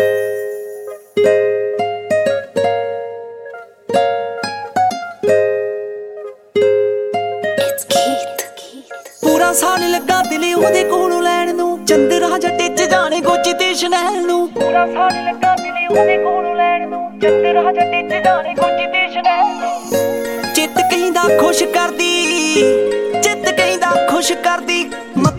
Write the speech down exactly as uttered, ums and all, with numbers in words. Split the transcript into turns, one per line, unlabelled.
पूरा साल लगा दिल ओहदे कोलों लैण नूं, चंदरा जट्टे च जाने गोची ते शनैल नूं। पूरा साल लगा दिल ओहदे कोलों लैण नूं, चंदरा जट्टे च जाने गोची ते शनैल नूं। चित कहिंदा खुश करदी, चित कहिंदा खुश करदी।